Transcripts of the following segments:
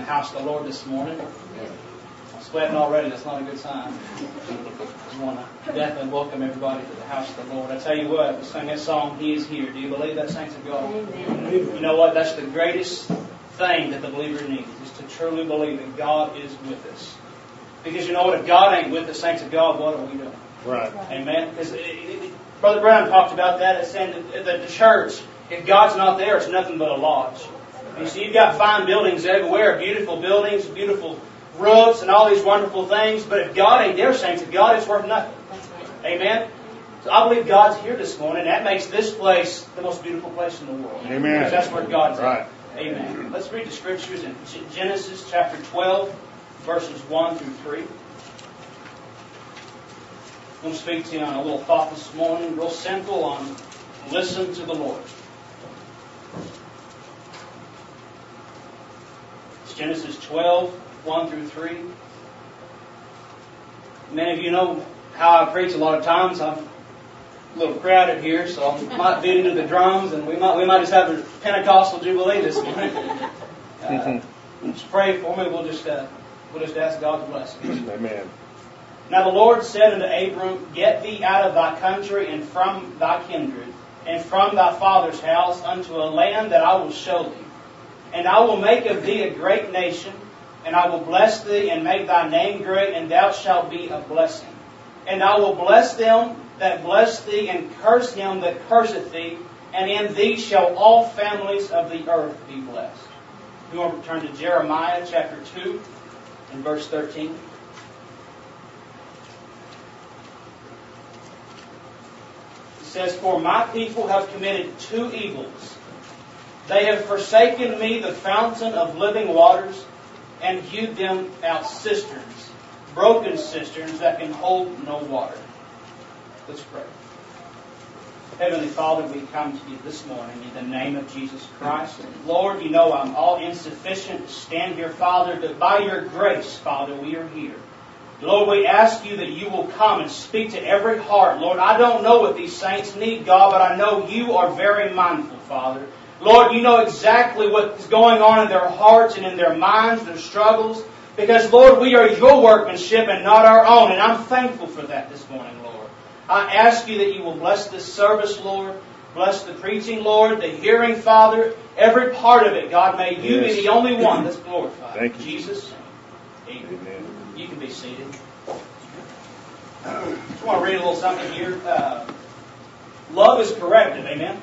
house of the Lord this morning. I'm sweating already. That's not a good sign. I want to definitely welcome everybody to the house of the Lord. I tell you what, we sang that song, He is Here. Do you believe that, saints of God? Amen. You know what? That's the greatest thing that the believer needs, is to truly believe that God is with us. Because you know what? If God ain't with us, saints of God, what are we doing? Right. Amen? Because Brother Brown talked about that. It's saying that the church, if God's not there, it's nothing but a lodge. You see, you've got fine buildings everywhere, beautiful buildings, beautiful roofs, and all these wonderful things. But if God ain't there, saints of God, it's worth nothing. Amen? So I believe God's here this morning. That makes this place the most beautiful place in the world. Amen. Because that's where God's right. at. Amen. Let's read the scriptures in Genesis chapter 12, verses 1 through 3. I'm going to speak to you on a little thought this morning, real simple, on listen to the Lord. It's Genesis 12, 1 through 3. Many of you know how I preach a lot of times. I'm a little crowded here, so I might beat into the drums, and we might just have a Pentecostal Jubilee this morning. Just pray for me. We'll just ask God's blessing. Amen. Now the Lord said unto Abram, Get thee out of thy country and from thy kindred, and from thy father's house, unto a land that I will show thee. And I will make of thee a great nation, and I will bless thee, and make thy name great, and thou shalt be a blessing. And I will bless them that bless thee, and curse him that curseth thee, and in thee shall all families of the earth be blessed. We want to turn to Jeremiah chapter 2 and verse 13. It says, For my people have committed two evils. They have forsaken me, the fountain of living waters, and hewed them out cisterns, broken cisterns that can hold no water. Let's pray. Heavenly Father, we come to you this morning in the name of Jesus Christ. Lord, you know I'm all insufficient to stand here, Father, but by your grace, Father, we are here. Lord, we ask you that you will come and speak to every heart. Lord, I don't know what these saints need, God, but I know you are very mindful, Father. Lord, you know exactly what is going on in their hearts and in their minds, their struggles. Because, Lord, we are your workmanship and not our own. And I'm thankful for that this morning, Lord. I ask you that you will bless this service, Lord. Bless the preaching, Lord. The hearing, Father. Every part of it, God. May you be the only one that's glorified. Thank you. In Jesus' name. Amen. You can be seated. I just want to read a little something here. Love is corrective. Amen?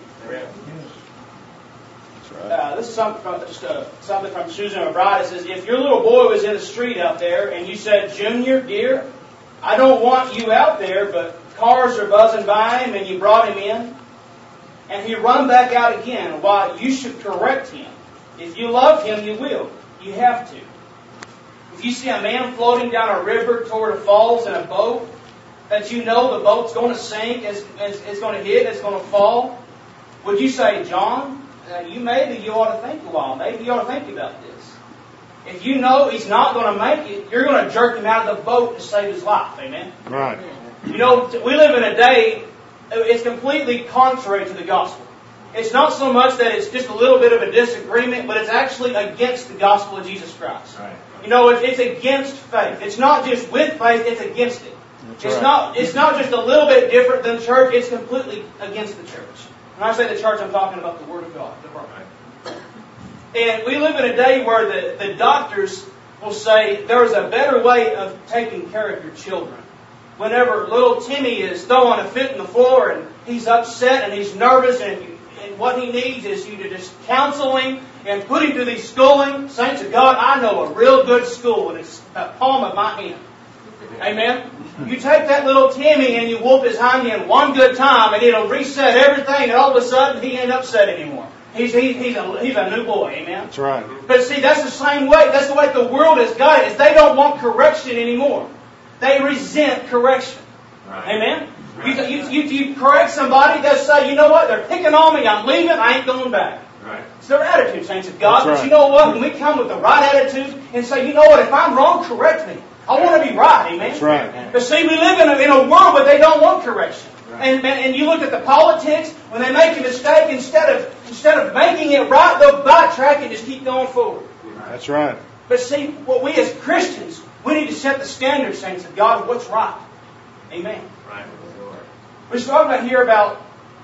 This is something from Susan McBride. It says, if your little boy was in the street out there and you said, Junior, dear, I don't want you out there, but cars are buzzing by him and you brought him in, and he run back out again, why, you should correct him. If you love him, you will. You have to. If you see a man floating down a river toward a falls in a boat, that you know the boat's going to sink, it's going to hit, it's going to fall, would you say, John, you ought to think a while. Maybe you ought to think about this. If you know he's not going to make it, you're going to jerk him out of the boat to save his life. Amen? Right. You know, we live in a day, it's completely contrary to the gospel. It's not so much that it's just a little bit of a disagreement, but it's actually against the gospel of Jesus Christ. Right. You know, it's against faith. It's not just with faith, it's against it. It's not just a little bit different than church, it's completely against the church. When I say the church, I'm talking about the Word of God. And we live in a day where the doctors will say there's a better way of taking care of your children. Whenever little Timmy is throwing a fit in the floor and he's upset and he's nervous and what he needs is you to just counsel him and put him through the schooling. Saints of God, I know a real good school and it's the palm of my hand. Amen? You take that little Timmy and you whoop his hind end one good time and it'll reset everything and all of a sudden he ain't upset anymore. He's a new boy. Amen? That's right. But see, that's the same way. That's the way the world has got it. Is they don't want correction anymore. They resent correction. Right. Amen? Right. You correct somebody, they'll say, you know what, they're picking on me, I'm leaving, I ain't going back. Right. It's their attitude, saints of God. That's right. But you know what, when we come with the right attitude and say, you know what, if I'm wrong, correct me. I want to be right, amen? That's right. But see, we live in a world where they don't want correction. Right. And you look at the politics, when they make a mistake, instead of making it right, they'll backtrack and just keep going forward. That's right. But see, what we as Christians, we need to set the standard, saints of God, of what's right. Amen. Right. We're talking about here about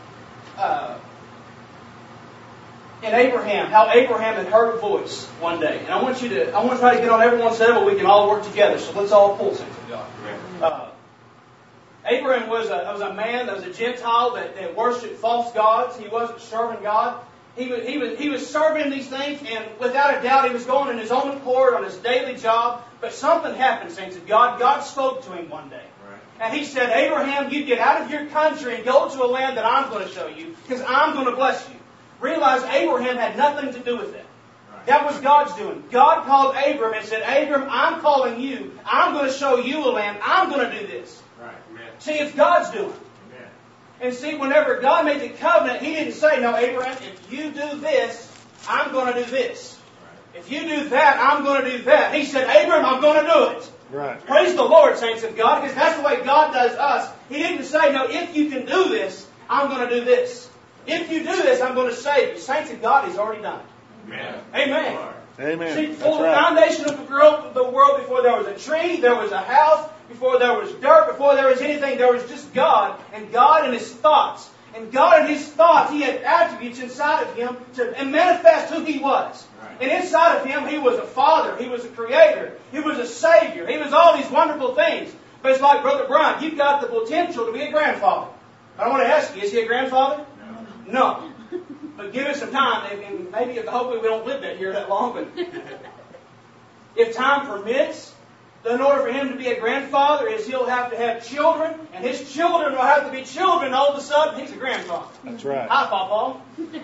in Abraham, how Abraham had heard a voice one day. And I want to try to get on everyone's level. We can all work together. So let's all pull, saints of God. Abraham was a man that was a Gentile that worshipped false gods. He wasn't serving God. He was serving these things, and without a doubt, he was going in his own accord on his daily job. But something happened, saints of God. God spoke to him one day. Right. And He said, Abraham, you get out of your country and go to a land that I'm going to show you, because I'm going to bless you. Realize Abraham had nothing to do with it. Right. That was God's doing. God called Abram and said, Abram, I'm calling you. I'm going to show you a land. I'm going to do this. Right. Amen. See, it's God's doing. Amen. And see, whenever God made the covenant, He didn't say, no, Abraham, if you do this, I'm going to do this. Right. If you do that, I'm going to do that. He said, Abram, I'm going to do it. Right. Praise the Lord, saints of God, because that's the way God does us. He didn't say, no, if you can do this, I'm going to do this. If you do this, I'm going to save you. Saints of God, He's already done it. Amen. Amen. Amen. See, before the foundation of the world, before there was a tree, there was a house, before there was dirt, before there was anything, there was just God, and God and His thoughts. And God and His thoughts, He had attributes inside of Him to manifest who He was. Right. And inside of Him, He was a Father, He was a Creator, He was a Savior, He was all these wonderful things. But it's like, Brother Brian, you've got the potential to be a grandfather. I want to ask you, is he a grandfather? No. But give it some time, and maybe hopefully we don't live that here that long, but if time permits, then in order for him to be a grandfather, he'll have to have children, and his children will have to be children, all of a sudden he's a grandfather. That's right. Hi, Papa.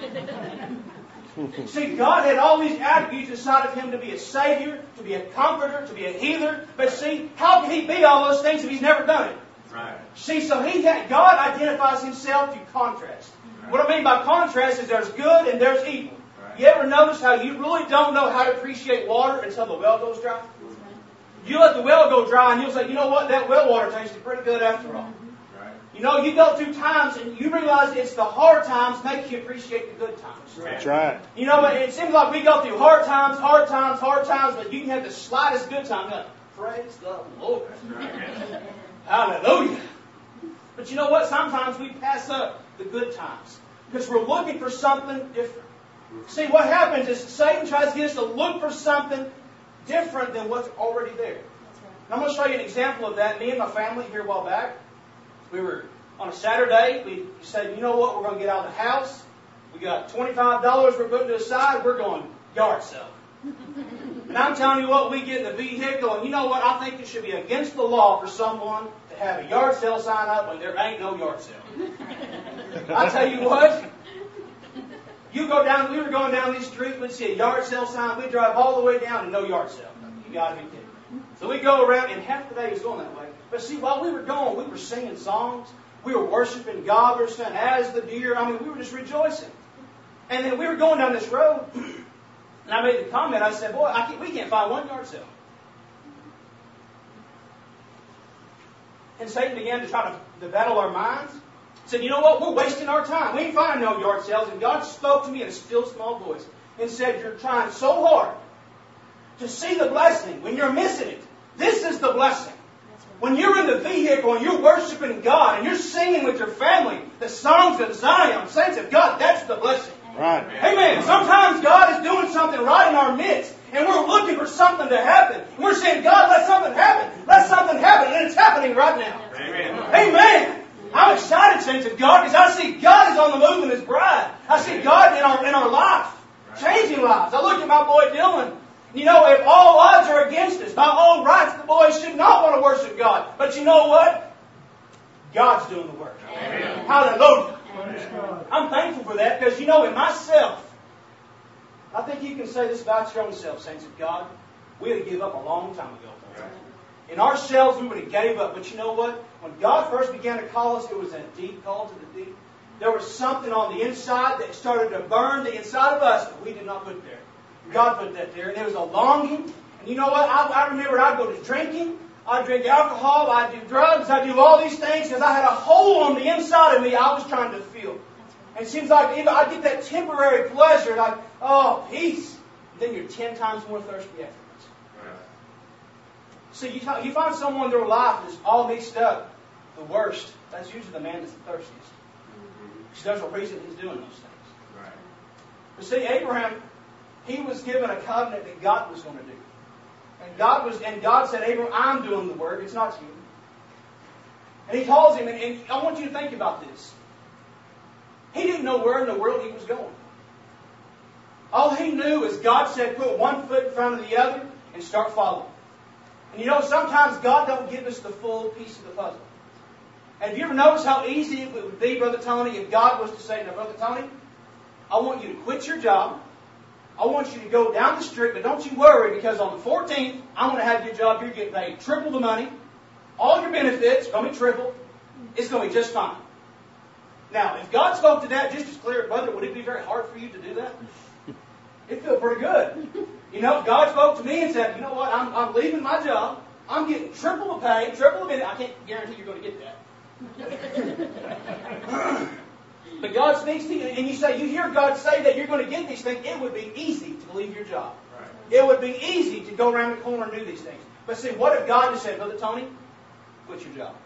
See, God had all these attributes inside of Him to be a Savior, to be a Comforter, to be a Healer. But see, how can He be all those things if He's never done it? Right. See, so God identifies Himself through contrast. Right. What I mean by contrast is there's good and there's evil. Right. You ever notice how you really don't know how to appreciate water until the well goes dry? You let the well go dry and you'll say, you know what, that well water tasted pretty good after all. Right. You know, you go through times and you realize it's the hard times make you appreciate the good times. That's right. You know, it seems like we go through hard times, but you can have the slightest good time. Like, praise the Lord. Right. Hallelujah. But you know what? Sometimes we pass up the good times because we're looking for something different. See, what happens is Satan tries to get us to look for something different than what's already there. And I'm going to show you an example of that. Me and my family here a while back, we were on a Saturday. We said, you know what? We're going to get out of the house. We got $25 we're putting to the side. We're going yard sale. And I'm telling you what, we get in the vehicle, and you know what? I think it should be against the law for someone to have a yard sale sign up when there ain't no yard sale. I tell you what, we were going down this street, we'd see a yard sale sign, we'd drive all the way down and no yard sale. You got to be kidding. So we go around, and half the day was going that way. But see, while we were going, we were singing songs. We were worshiping God. We were saying, as the deer. I mean, we were just rejoicing. And then we were going down this road, and I made the comment. I said, boy, we can't find one yard sale. And Satan began to try to battle our minds. He said, you know what? We're wasting our time. We ain't finding no yard sales. And God spoke to me in a still small voice and said, you're trying so hard to see the blessing when you're missing it. This is the blessing. When you're in the vehicle and you're worshiping God and you're singing with your family the songs of Zion, saints of God, that's the blessing. Right. Amen. Sometimes God is doing something right in our midst, and we're looking for something to happen. And we're saying, God, let something happen. Let something happen. And it's happening right now. Amen. Amen. I'm excited, saints of God, because I see God is on the move in His bride. I see God in our life, changing lives. I look at my boy Dylan. You know, if all odds are against us, by all rights, the boy should not want to worship God. But you know what? God's doing the work. Amen. Hallelujah. Amen. I'm thankful for that because, you know, in myself, I think you can say this about your own self, saints of God. We had to give up a long time ago. In ourselves, we would have gave up. But you know what? When God first began to call us, it was a deep call to the deep. There was something on the inside that started to burn the inside of us that we did not put there. God put that there. And there was a longing. And you know what? I remember I'd go to drinking. I'd drink alcohol. I'd do drugs. I'd do all these things because I had a hole on the inside of me I was trying to fill. And it seems like I'd get that temporary pleasure, like, oh, peace. And then you're 10 times more thirsty afterwards. See, you find someone in their life that's all mixed up, the worst. That's usually the man that's the thirstiest. Because there's a reason he's doing those things. Right. But see, Abraham, he was given a covenant that God was going to do. And God said, Abraham, I'm doing the work, it's not you. And he calls him, and I want you to think about this. He didn't know where in the world he was going. All he knew is God said, put one foot in front of the other and start following. And sometimes God don't give us the full piece of the puzzle. And have you ever noticed how easy it would be, Brother Tony, if God was to say, now, Brother Tony, I want you to quit your job. I want you to go down the street, but don't you worry, because on the 14th, I'm going to have your job. You're getting paid triple the money. All your benefits are going to be triple. It's going to be just fine. Now, if God spoke to that just as clear, brother, would it be very hard for you to do that? It'd feel pretty good. God spoke to me and said, you know what, I'm leaving my job. I'm getting triple the pay, triple the benefit. I can't guarantee you're going to get that. But God speaks to you, and you hear God say that you're going to get these things. It would be easy to leave your job. Right. It would be easy to go around the corner and do these things. But see, what if God just said, Brother Tony, quit your job?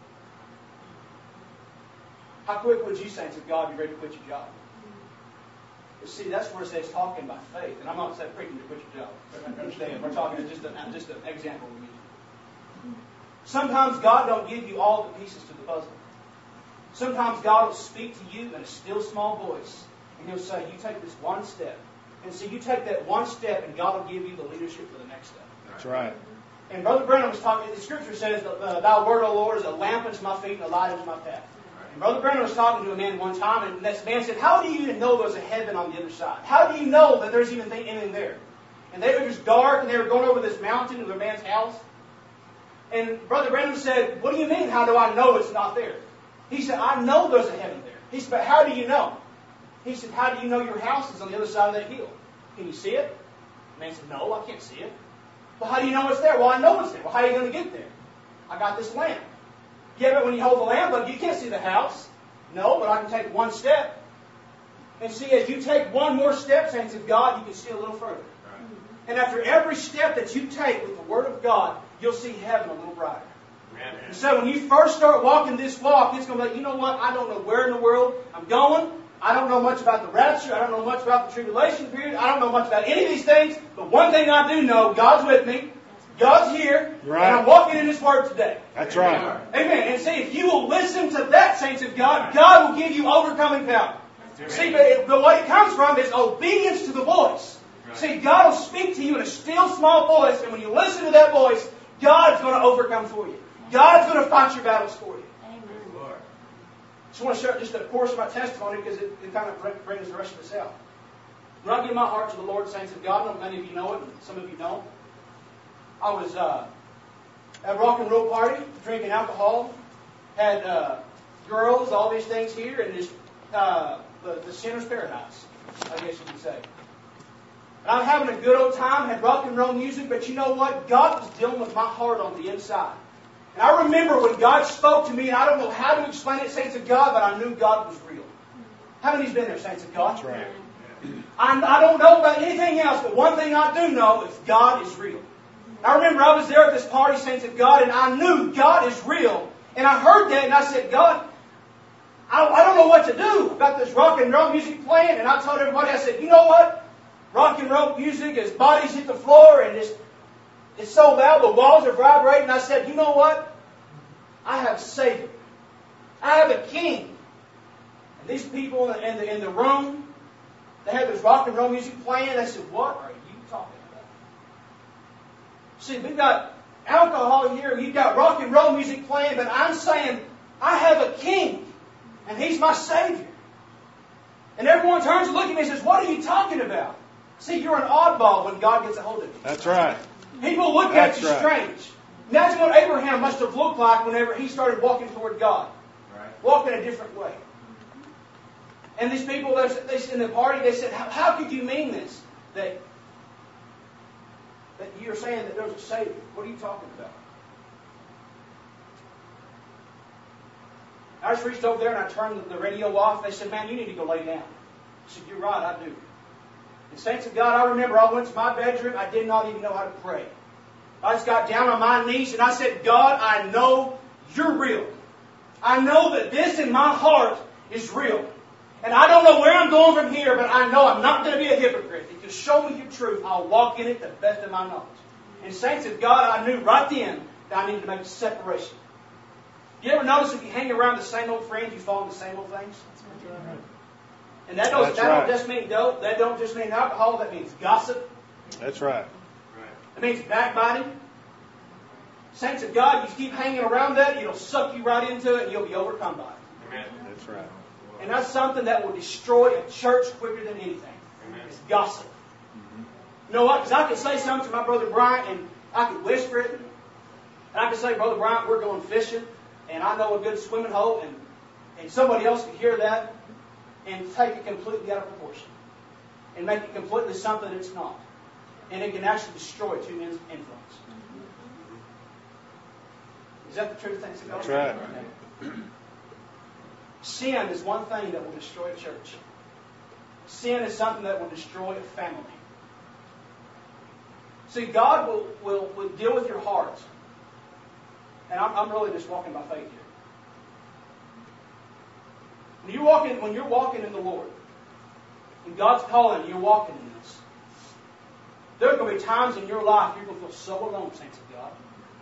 How quick would you say to God, be ready to quit your job? But see, that's where it says talking by faith. And I'm not saying preaching to quit your job. But understand, we're talking just an example we're using. Sometimes God don't give you all the pieces to the puzzle. Sometimes God will speak to you in a still small voice. And He'll say, you take this one step. And see, you take that one step and God will give you the leadership for the next step. That's right. And Brother Brennan was talking, the Scripture says, Thy word, O Lord, is a lamp unto my feet and a light unto my path. And Brother Brennan was talking to a man one time, and this man said, how do you even know there's a heaven on the other side? How do you know that there's even anything there? And they were just dark, and they were going over this mountain to their man's house. And Brother Brennan said, what do you mean, how do I know it's not there? He said, I know there's a heaven there. He said, but how do you know? He said, how do you know your house is on the other side of that hill? Can you see it? The man said, no, I can't see it. Well, how do you know it's there? Well, I know it's there. Well, how are you going to get there? I got this lamp. Yeah, but when you hold the lamp up, you can't see the house. No, but I can take one step. And see, as you take one more step, saints of God, you can see a little further. Right. And after every step that you take with the Word of God, you'll see heaven a little brighter. Amen. And so when you first start walking this walk, it's going to be like, you know what? I don't know where in the world I'm going. I don't know much about the rapture. I don't know much about the tribulation period. I don't know much about any of these things. But one thing I do know, God's with me. God's here. Right. And I'm walking in His Word today. That's right. Amen. And see, if you will listen to that, saints of God, God will give you overcoming power. See, but what it comes from is obedience to the voice. Right. See, God will speak to you in a still small voice, and when you listen to that voice, God's going to overcome for you. God's going to fight your battles for you. Amen. I just want to share just a portion of my testimony because it kind of brings the rest of this out. When I give my heart to the Lord, saints of God, I know many of you know it, and some of you don't. I was at a rock and roll party, drinking alcohol, had girls, all these things here, and just the sinner's paradise, I guess you could say. And I'm having a good old time, had rock and roll music, but you know what? God was dealing with my heart on the inside. And I remember when God spoke to me, and I don't know how to explain it, saints of God, but I knew God was real. How many's been there, saints of God? That's right. I don't know about anything else, but one thing I do know is God is real. I remember I was there at this party, saints of God, and I knew God is real. And I heard that, and I said, God, I don't know what to do about this rock and roll music playing. And I told everybody, I said, you know what? Rock and roll music, as bodies hit the floor, and it's so loud, the walls are vibrating. I said, you know what? I have a Savior. I have a King. And these people in the room, they had this rock and roll music playing. They said, what are you talking about? See, we've got alcohol here, you've got rock and roll music playing, but I'm saying, I have a King, and He's my Savior. And everyone turns and looks at me and says, what are you talking about? See, you're an oddball when God gets a hold of you. That's right. People look at you strange. Imagine what Abraham must have looked like whenever he started walking toward God. Right. Walking a different way. And these people, they in the party, they said, how could you mean this? That you're saying that there's a Savior. What are you talking about? I just reached over there and I turned the radio off. They said, man, you need to go lay down. I said, you're right, I do. And saints of God, I remember I went to my bedroom. I did not even know how to pray. I just got down on my knees and I said, God, I know You're real. I know that this in my heart is real. And I don't know where I'm going from here, but I know I'm not going to be a hypocrite. If you show me Your truth, I'll walk in it to the best of my knowledge. And saints of God, I knew right then that I needed to make a separation. You ever notice if you hang around the same old friends, you fall into the same old things? And that don't just mean dope. That don't just mean alcohol. That means gossip. That's right. It means backbiting. Saints of God, you keep hanging around that, it'll suck you right into it and you'll be overcome by it. Amen. That's right. And that's something that will destroy a church quicker than anything. Amen. It's gossip. Mm-hmm. You know what? Because I could say something to my brother Bryant and I could whisper it. And I could say, Brother Bryant, we're going fishing and I know a good swimming hole. And somebody else could hear that and take it completely out of proportion. And make it completely something it's not. And it can actually destroy two men's influence. Is that the truth, thanks to God? That's right. Sin is one thing that will destroy a church. Sin is something that will destroy a family. See, God will deal with your heart. And I'm really just walking by faith here. When you're walking in the Lord, when God's calling, you're walking in this. There are going to be times in your life you're going to feel so alone, saints of God.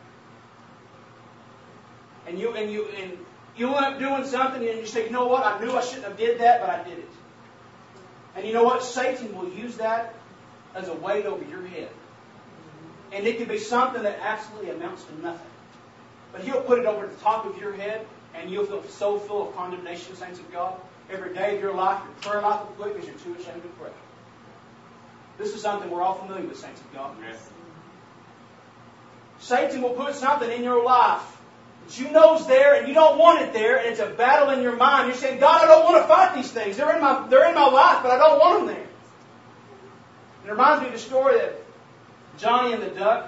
And you end up doing something and you say, you know what, I knew I shouldn't have did that, but I did it. And you know what, Satan will use that as a weight over your head. And it can be something that absolutely amounts to nothing. But he'll put it over the top of your head and you'll feel so full of condemnation, saints of God. Every day of your life, your prayer life will quit because you're too ashamed to pray. This is something we're all familiar with, saints of God. Yes. Satan will put something in your life that you know is there and you don't want it there, and it's a battle in your mind. You're saying, God, I don't want to fight these things. They're in my life, but I don't want them there. And it reminds me of the story of Johnny and the duck.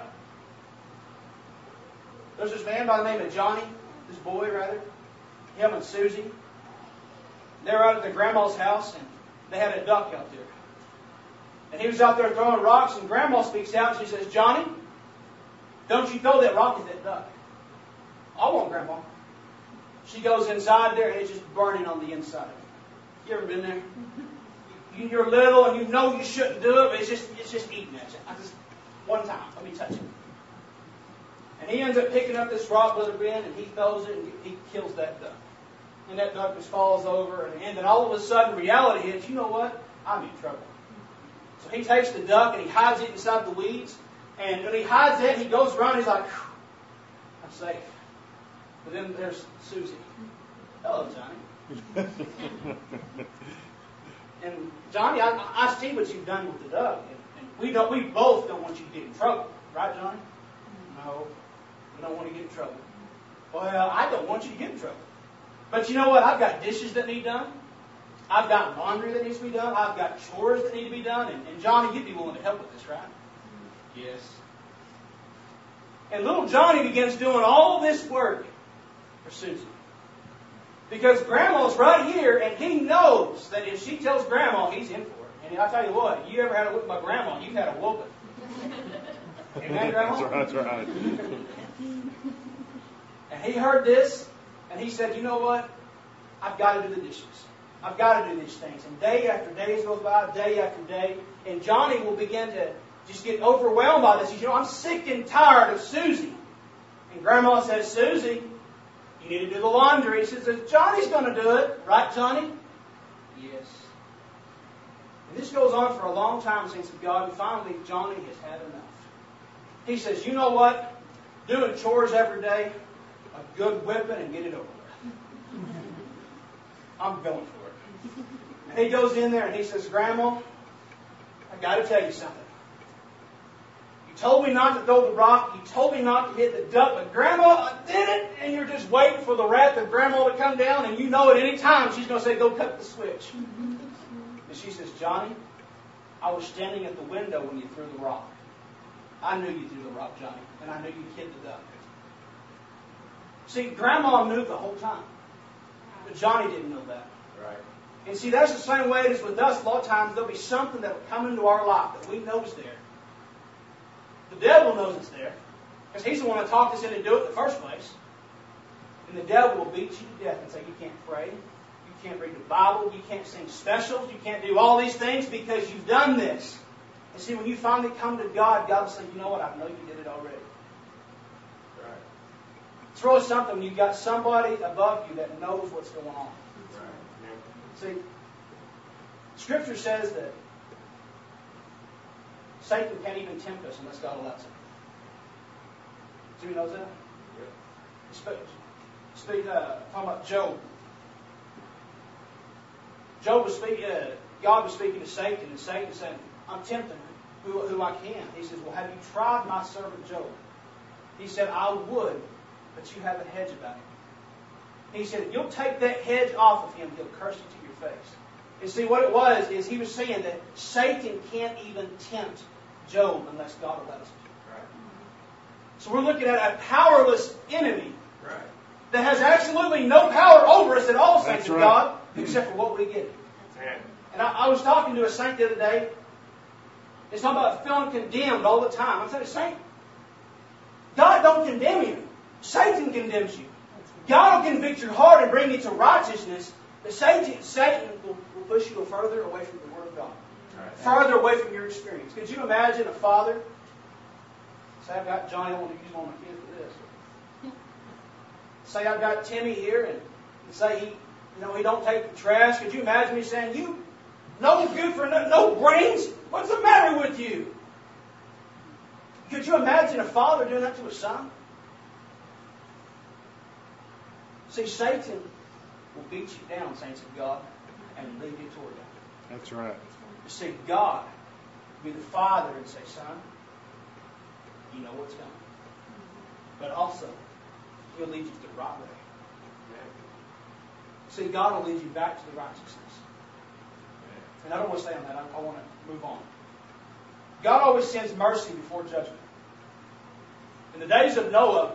There's this man by the name of Johnny, this boy rather, him and Susie. They were out at their grandma's house and they had a duck out there. And he was out there throwing rocks and Grandma speaks out and she says, Johnny, don't you throw that rock at that duck. I won't, Grandma. She goes inside there and it's just burning on the inside. You ever been there? You're little and you know you shouldn't do it, but it's just eating at you. One time, let me touch it. And he ends up picking up this rock, Brother Ben, and he throws it and he kills that duck. And that duck just falls over, and then all of a sudden reality hits, you know what? I'm in trouble. So he takes the duck and he hides it inside the weeds. And when he hides it, he goes around, he's like, I'm safe. But then there's Susie. Hello, Johnny. And Johnny, I see what you've done with the duck. And we both don't want you to get in trouble. Right, Johnny? No, we don't want to get in trouble. Well, I don't want you to get in trouble. But you know what? I've got dishes that need done. I've got laundry that needs to be done. I've got chores that need to be done. And Johnny, you'd be willing to help with this, right? Yes. And little Johnny begins doing all this work for Susie. Because Grandma's right here, and he knows that if she tells Grandma, he's in for it. And I tell you what, you ever had a whip by Grandma, you've had a whooping. Amen, Grandma? That's right. And he heard this, and he said, you know what? I've got to do the dishes. I've got to do these things. And day after day goes by, day after day. And Johnny will begin to just get overwhelmed by this. He says, you know, I'm sick and tired of Susie. And Grandma says, Susie, you need to do the laundry. He says, Johnny's going to do it. Right, Johnny? Yes. And this goes on for a long time, saints of God. And finally, Johnny has had enough. He says, you know what? Doing chores every day, a good whipping and get it over with. I'm going for it. And he goes in there and he says, Grandma, I got to tell you something. You told me not to throw the rock. You told me not to hit the duck. But Grandma, I did it. And you're just waiting for the wrath of Grandma to come down. And you know at any time she's going to say, go cut the switch. And she says, Johnny, I was standing at the window when you threw the rock. I knew you threw the rock, Johnny. And I knew you hit the duck. See, Grandma knew the whole time. But Johnny didn't know that. Right. And see, that's the same way it is with us. A lot of times there'll be something that will come into our life that we know is there. The devil knows it's there. Because he's the one that talked us into doing it in the first place. And the devil will beat you to death and say, you can't pray, you can't read the Bible, you can't sing specials, you can't do all these things because you've done this. And see, when you finally come to God, God will say, you know what, I know you did it already. Right. It's really something when you've got somebody above you that knows what's going on. Right. See, Scripture says that Satan can't even tempt us unless God allows it. Somebody knows that? Talking about Job. God was speaking to Satan, and Satan said, I'm tempting who I can. He says, well, have you tried my servant Job? He said, I would, but you have a hedge about him. He said, if you'll take that hedge off of him, he'll curse you to your face. And see, what it was is he was saying that Satan can't even tempt Job unless God allows it. Right. So we're looking at a powerless enemy Right. that has absolutely no power over us at all, saints That's of right. God, except for what we give. Yeah. And I was talking to a saint the other day. It's talking about feeling condemned all the time. I'm saying, saint, God don't condemn you. Satan condemns you. God will convict your heart and bring you to righteousness. But Satan will push you further away from the Word of God. Right. Further away from your experience. Could you imagine a father? Say, I've got Johnny, I want to use one of my kids for this. Say, I've got Timmy here, and say he don't take the trash. Could you imagine me saying, you no good for no brains? What's the matter with you? Could you imagine a father doing that to a son? See, Satan will beat you down, saints of God, and lead you toward him. That's right. You see, God will be the Father and say, son, you know what's coming. But also, He'll lead you to the right way. See, God will lead you back to the righteousness. And I don't want to stay on that. I want to move on. God always sends mercy before judgment. In the days of Noah,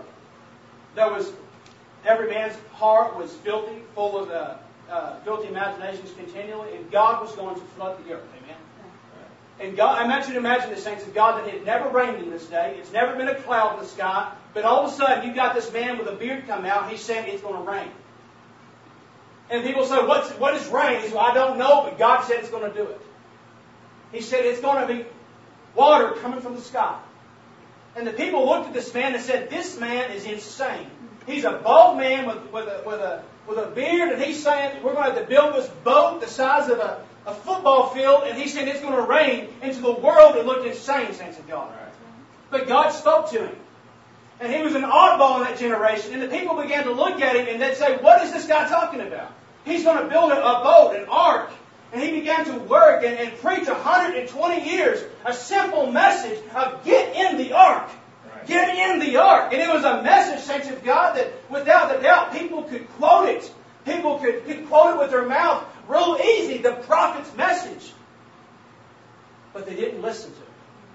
every man's heart was filthy, full of filthy imaginations continually, and God was going to flood the earth. Amen. And God, I want you to imagine the saints of God, that it had never rained in this day. It's never been a cloud in the sky. But all of a sudden, you've got this man with a beard come out, and he's saying it's going to rain. And people say, what is rain? He said, I don't know, but God said it's going to do it. He said it's going to be water coming from the sky. And the people looked at this man and said, this man is insane. He's a bald man with a beard, and he's saying we're going to have to build this boat the size of a football field, and he's saying it's going to rain into the world. It looked insane, saints of God. Right. But God spoke to him. And he was an oddball in that generation. And the people began to look at him and they'd say, what is this guy talking about? He's going to build a boat, an ark. And he began to work and preach 120 years a simple message of get in the ark. Right. Get in the ark. And it was a message, saints of God, that without a doubt people could quote it. People could quote it with their mouth real easy, the prophet's message. But they didn't listen to it.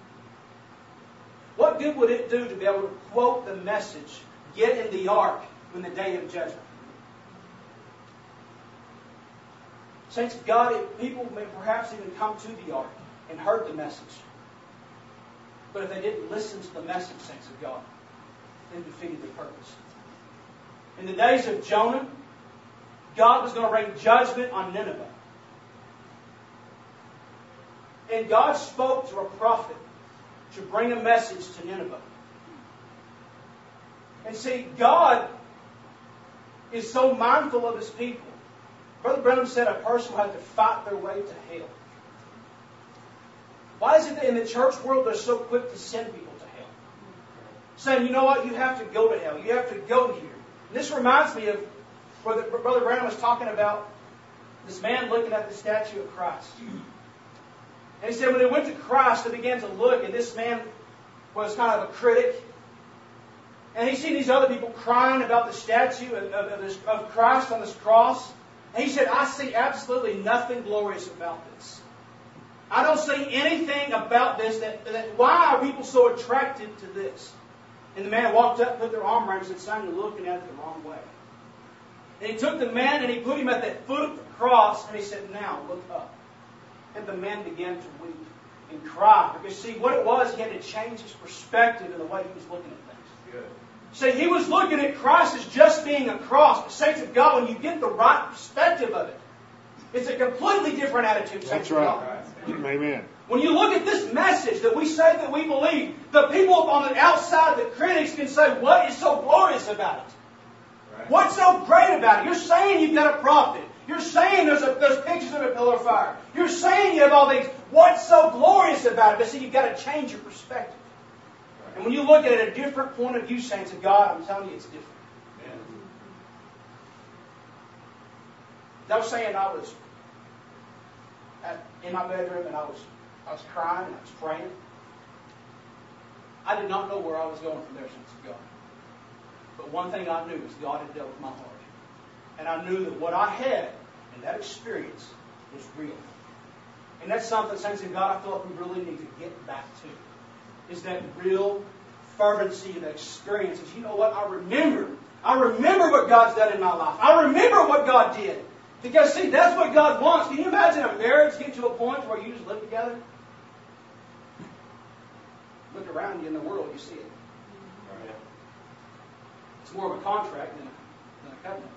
What good would it do to be able to quote the message, get in the ark, in the day of judgment? Saints of God, people may perhaps even come to the ark and heard the message. But if they didn't listen to the message, saints of God, they defeated the purpose. In the days of Jonah, God was going to bring judgment on Nineveh. And God spoke to a prophet to bring a message to Nineveh. And see, God is so mindful of His people. Brother Branham said a person will have to fight their way to hell. Why is it that in the church world they're so quick to send people to hell? Saying, you know what, you have to go to hell. You have to go here. And this reminds me of where Brother Branham was talking about this man looking at the statue of Christ. And he said when they went to Christ, they began to look, and this man was kind of a critic. And he seen these other people crying about the statue of Christ on this cross. And he said, I see absolutely nothing glorious about this. I don't see anything about this why are people so attracted to this? And the man walked up, put their arm around him, and said, son, you're looking at it the wrong way. And he took the man and he put him at the foot of the cross, and he said, now look up. And the man began to weep and cry. Because see, what it was, he had to change his perspective in the way he was looking at things. Good. See, he was looking at Christ as just being a cross. But saints of God, when you get the right perspective of it, it's a completely different attitude, saints That's of God. right. Amen. When you look at this message that we say that we believe, the people on the outside, the critics, can say, what is so glorious about it? Right. What's so great about it? You're saying you've got a prophet. You're saying there's pictures of a pillar of fire. You're saying you have all things. What's so glorious about it? But see, you've got to change your perspective. And when you look at it at a different point of view, saints of God, I'm telling you it's different. Amen. I was saying I was in my bedroom and I was crying and I was praying. I did not know where I was going from there, saints of God. But one thing I knew was God had dealt with my heart. And I knew that what I had in that experience was real. And that's something, saints of God, I feel like we really need to get back to. Is that real fervency and experiences. You know what? I remember what God's done in my life. I remember what God did. Because, see, that's what God wants. Can you imagine a marriage get to a point where you just live together? Look around you in the world, you see it. Right. It's more of a contract than a covenant.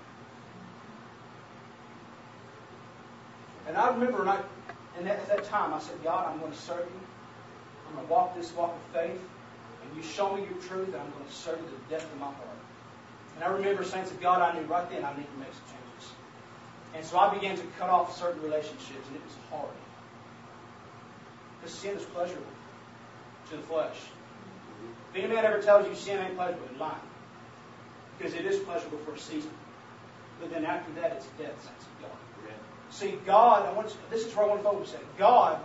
And I remember at that time, I said, God, I'm going to serve you. I'm going to walk this walk of faith. And you show me your truth, and I'm going to serve you to the depth of my heart. And I remember, saints of God, I knew right then I needed to make some changes. And so I began to cut off certain relationships, and it was hard. Because sin is pleasurable to the flesh. If any man ever tells you sin ain't pleasurable, he's lying. Because it is pleasurable for a season. But then after that, it's death, saints of God. Yeah. See, God, this is where I want to focus on. God,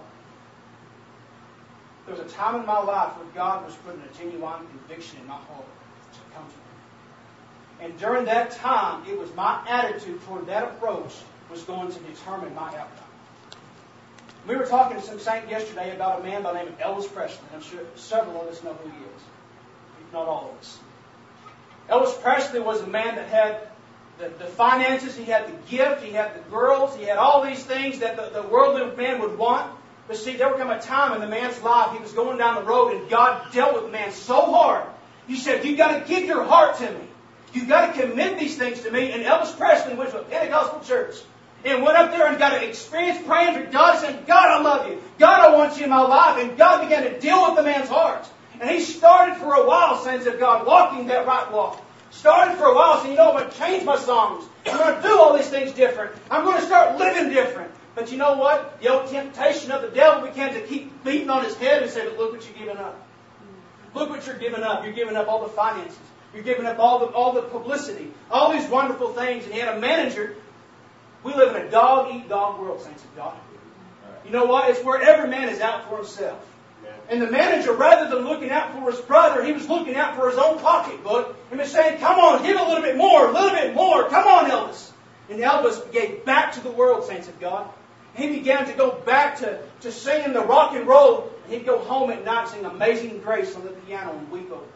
there was a time in my life where God was putting a genuine conviction in my heart to come to me. And during that time, it was my attitude toward that approach was going to determine my outcome. We were talking to some saint yesterday about a man by the name of Elvis Presley. I'm sure several of us know who he is, if not all of us. Elvis Presley was a man that had the finances, he had the gift, he had the girls, he had all these things that the worldly man would want. But see, there would come a time in the man's life, he was going down the road and God dealt with the man so hard. He said, you've got to give your heart to me. You've got to commit these things to me. And Elvis Presley went to a Pentecostal church and went up there and got an experience praying for God, saying, God, I love you. God, I want you in my life. And God began to deal with the man's heart. And he started for a while, saints of God, walking that right walk. Started for a while, saying, you know, I'm going to change my songs. I'm going to do all these things different. I'm going to start living different. But you know what? The old temptation of the devil began to keep beating on his head and say, but look what you're giving up. Look what you're giving up. You're giving up all the finances. You're giving up all the publicity. All these wonderful things. And he had a manager. We live in a dog-eat-dog world, saints of God. You know what? It's where every man is out for himself. And the manager, rather than looking out for his brother, he was looking out for his own pocketbook and was saying, come on, give a little bit more, come on, Elvis. And Elvis gave back to the world, saints of God. And he began to go back to singing the rock and roll. And he'd go home at night sing Amazing Grace on the piano and weep over it.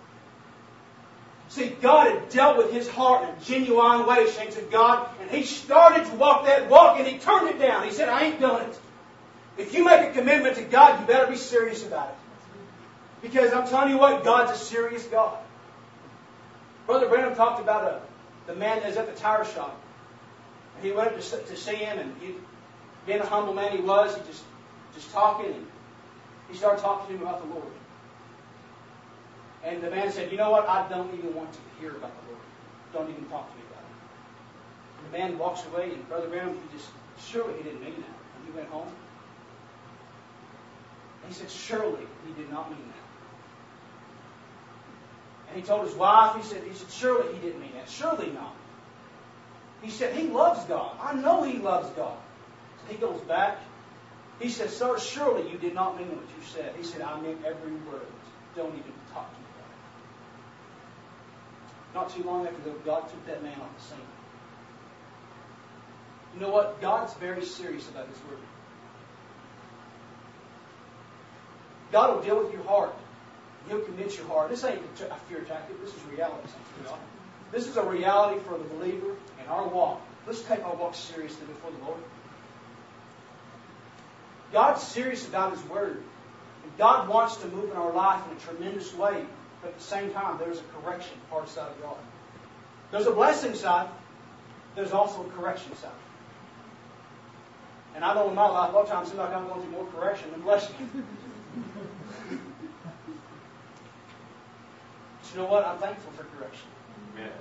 See, God had dealt with his heart in a genuine way, saints of God. And he started to walk that walk and he turned it down. He said, I ain't doing it. If you make a commitment to God, you better be serious about it. Because I'm telling you what, God's a serious God. Brother Branham talked about the man that was at the tire shop. And he went up to see him, and being a humble man he was, he just talking, and he started talking to him about the Lord. And the man said, you know what, I don't even want to hear about the Lord. Don't even talk to me about it. And the man walks away, and Brother Branham, surely he didn't mean that. And he went home. He said, surely he did not mean that. And he told his wife, he said, surely he didn't mean that. Surely not. He said, he loves God. I know he loves God. So he goes back. He said, sir, surely you did not mean what you said. He said, I meant every word. Don't even talk to me about it. Not too long after that, God took that man off the scene. You know what? God's very serious about His word. God will deal with your heart. He'll commit your heart. This ain't a fear tactic. This is reality. This is a reality for the believer in our walk. Let's take our walk seriously before the Lord. God's serious about His word. And God wants to move in our life in a tremendous way. But at the same time, there's a correction part side of God. There's a blessing side. There's also a correction side. And I know in my life, a lot of times it seems like I'm going through more correction than blessing. But you know what? I'm thankful for correction. Amen.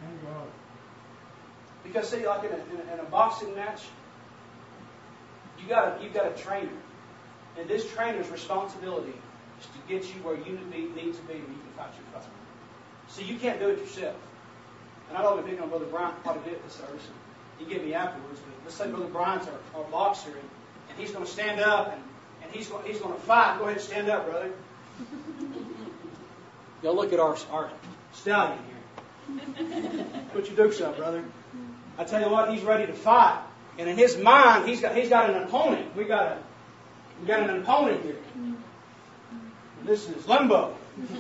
Because see, like in a boxing match, you've got a trainer. And this trainer's responsibility is to get you where you need to be where you can fight your fight. See, you can't do it yourself. And I know I've been picking on Brother Bryant quite a bit this service. He get me afterwards. But let's say Brother Bryant's our boxer, and he's going to stand up, and he's going to fight. Go ahead and stand up, brother. Y'all look at our stallion here. Put your dukes up, brother. I tell you what, he's ready to fight. And in his mind, he's got an opponent. We got an opponent here. This is Limbo.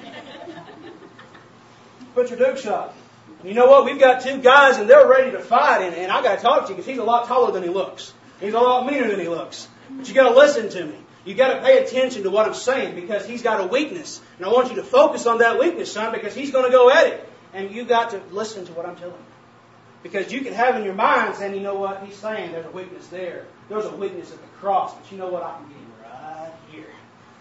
Put your dukes up. And you know what? We've got two guys, and they're ready to fight. And I got to talk to you because he's a lot taller than he looks. He's a lot meaner than he looks. But you got to listen to me. You got to pay attention to what I'm saying because he's got a weakness, and I want you to focus on that weakness, son, because he's going to go at it, and you got to listen to what I'm telling you. Because you can have in your mind saying, you know what, he's saying there's a weakness there. There's a weakness at the cross, but you know what, I can get him right here.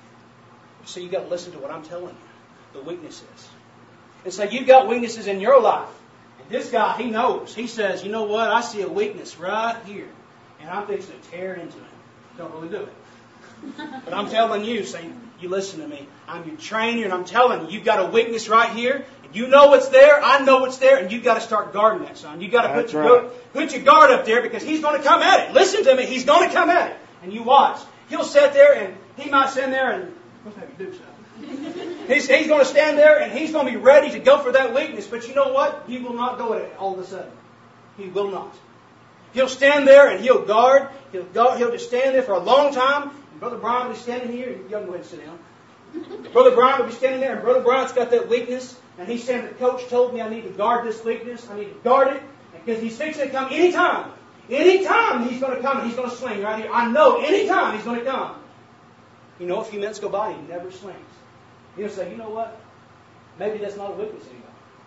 So you got to listen to what I'm telling you, the weaknesses. And so you've got weaknesses in your life. And this guy, he knows. He says, you know what, I see a weakness right here, and I'm fixing to tear into it. Don't really do it. But I'm telling you, saying, you listen to me. I'm your trainer, and I'm telling you, you've got a weakness right here. And you know it's there. I know it's there, and you've got to start guarding that, son. You've got to put your guard up there because he's going to come at it. Listen to me. He's going to come at it. And you watch. He'll sit there, and he might stand there and let's have you do something. He's going to stand there, and he's going to be ready to go for that weakness. But you know what? He will not go at it all of a sudden. He will not. He'll stand there, and he'll guard. He'll just stand there for a long time. Brother Brian will be standing here. You can go ahead and sit down. Brother Brian will be standing there, and Brother Brian's got that weakness, and he's saying, the coach told me I need to guard this weakness. I need to guard it, because he's fixing to come anytime. Anytime he's going to come, and he's going to swing right here. I know anytime he's going to come. You know, a few minutes go by, and he never swings. He'll say, you know what? Maybe that's not a weakness anymore.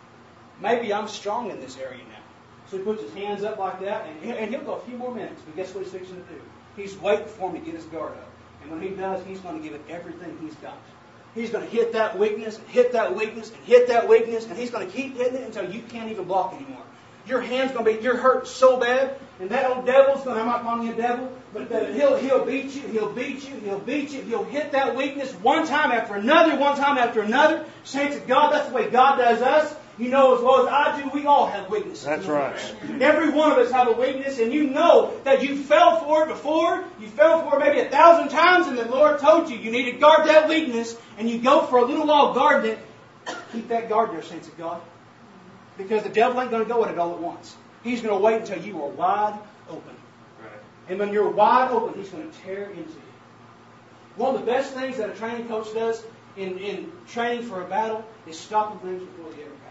Maybe I'm strong in this area now. So he puts his hands up like that, and he'll go a few more minutes, but guess what he's fixing to do? He's waiting for him to get his guard up. And when he does, he's going to give it everything he's got. He's going to hit that weakness, and hit that weakness, and hit that weakness, and he's going to keep hitting it until you can't even block anymore. Your hand's going to be, you're hurt so bad, and that old devil's going to, I'm not calling you a devil, but he'll beat you, he'll beat you, he'll beat you, he'll hit that weakness one time after another. Saints of God, that's the way God does us. You know as well as I do, we all have weaknesses. That's right. Every one of us have a weakness, and you know that you fell for it before. You fell for it maybe 1,000 times, and the Lord told you need to guard that weakness, and you go for a little while guarding it. Keep that guard there, saints of God. Because the devil ain't going to go at it all at once. He's going to wait until you are wide open. Right. And when you're wide open, he's going to tear into you. One of the best things that a training coach does in training for a battle is stopping things before they ever happen.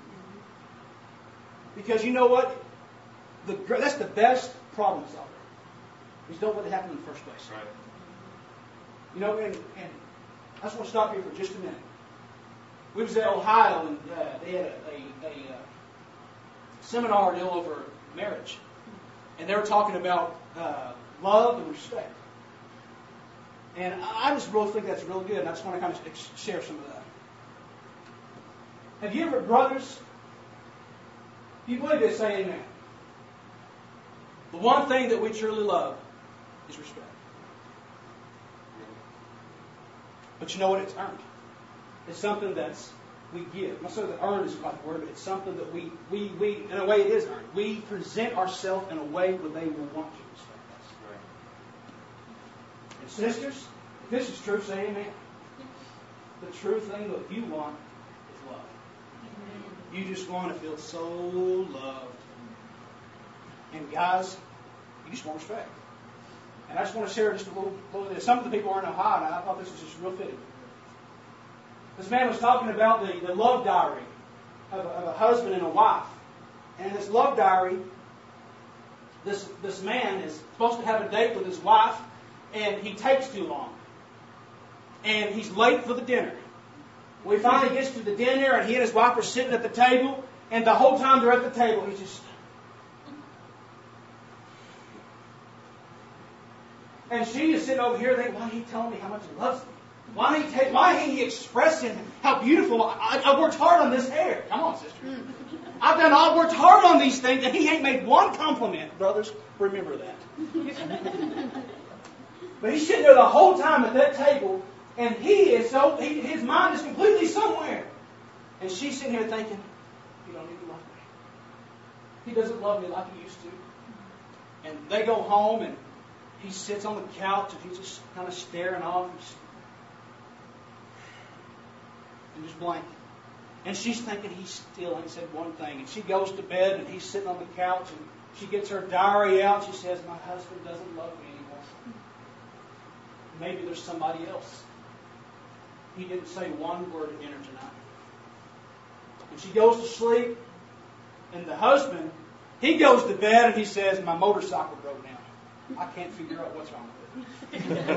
Because you know what? That's the best problem solver. Is don't let it happen in the first place. Right. You know, and I just want to stop here for just a minute. We was in Ohio, and they had a seminar deal over marriage. And they were talking about love and respect. And I just really think that's real good, and I just want to kind of share some of that. Have you ever, brothers, if you believe this, say amen. The one thing that we truly love is respect. But you know what? It's earned. It's something that's we give. I'm not saying that earned is quite the word, but it's something that we in a way it is earned. We present ourselves in a way where they will want to respect us. Right. And sisters, if this is true, say amen. The true thing that you want is love. You just want to feel so loved. And guys, you just want respect. And I just want to share just a little of this. Some of the people are in Ohio, and I thought this was just real fitting. This man was talking about the love diary of a husband and a wife. And in this love diary, this man is supposed to have a date with his wife, and he takes too long. And he's late for the dinner. We finally gets to the dinner, and he and his wife are sitting at the table, and the whole time they're at the table, he's just... And she is sitting over here thinking, why ain't he telling me how much he loves me? Why ain't he expressing how beautiful... I worked hard on this hair. Come on, sister. I worked hard on these things, and he ain't made one compliment. Brothers, remember that. But he's sitting there the whole time at that table, and his mind is completely somewhere. And she's sitting here thinking, he don't even love me. He doesn't love me like he used to. And they go home, and he sits on the couch, and he's just kind of staring off and just blank. And she's thinking he still ain't said one thing. And she goes to bed, and he's sitting on the couch, and she gets her diary out. She says, my husband doesn't love me anymore. Maybe there's somebody else. He didn't say one word at dinner tonight. And she goes to sleep, and the husband, he goes to bed, and he says, my motorcycle broke down. I can't figure out what's wrong with it.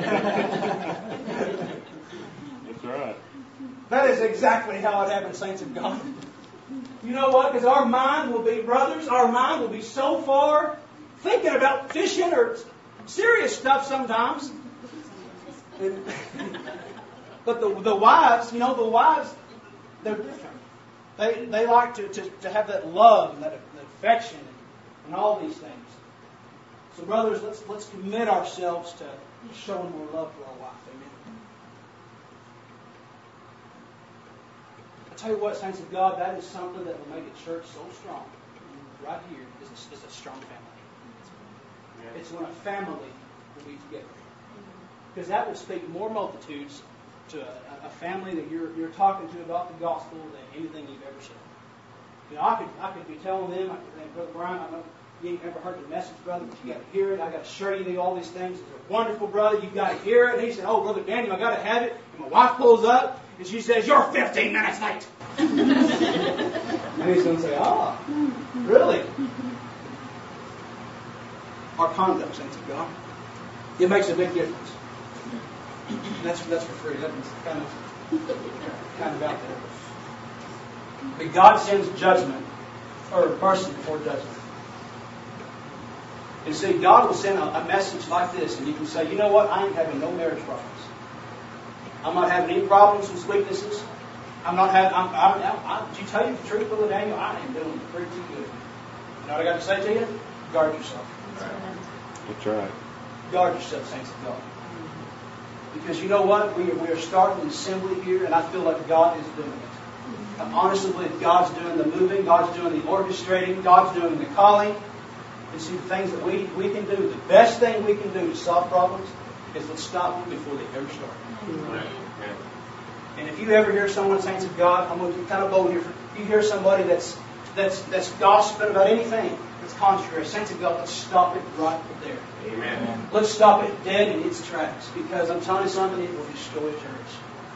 That's right. That is exactly how it happens, saints of God. You know what? Because our mind will be, brothers, our mind will be so far thinking about fishing or serious stuff sometimes. But the wives, they're different. They like to have that love and that affection and all these things. So, brothers, let's commit ourselves to showing more love for our wife. Amen. I tell you what, saints of God, that is something that will make a church so strong. Right here is a strong family. Yeah. It's when a family will be together. Because that will speak more multitudes to a family that you're talking to about the gospel than anything you've ever said. You know, I could be telling them, Brother Brian, I know you ain't ever heard the message, brother, but you got to hear it. I got to show you all these things. It's a wonderful, brother. You got to hear it. And he said, oh, Brother Daniel, I got to have it. And my wife pulls up, and she says, you're 15 minutes late. And he's going to say, really? Our conduct, saints of God, it makes a big difference. That's for free. That's kind of out there. But God sends judgment, or mercy before judgment. And see, God will send a message like this, and you can say, you know what? I ain't having no marriage problems. I'm not having any problems with weaknesses. I'm not having. To tell you the truth, Brother Daniel, I am doing pretty good. You know what I got to say to you? Guard yourself. That's right. Guard yourself, saints of God. Because you know what? We are starting an assembly here, and I feel like God is doing it. I honestly believe God's doing the moving, God's doing the orchestrating, God's doing the calling. And see, the things that we can do, the best thing we can do to solve problems is let's stop them before they ever start. Right. And if you ever hear someone, saints of God, I'm going to be kind of bold here. If you hear somebody that's gossiping about anything that's contrary, saints of God, let's stop it right there. Amen. Let's stop it dead in its tracks, because I'm telling you something, it will destroy the church.